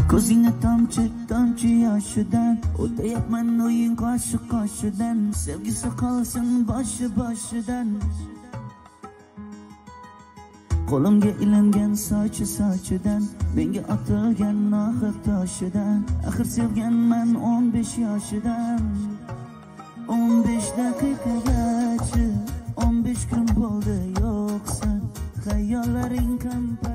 Ko'zingga tomchi tomchi yoshidan o'tayapman o'yin qoshi qoshidan sevgisi qolsin boshi boshidan qo'limga ilingan sochi sochidan menga otilgan nohaq toshidan axir sevganman 15 yoshidan 15 daqiqagacha 15 kun bo'ldi yo'qsan xayollaring kam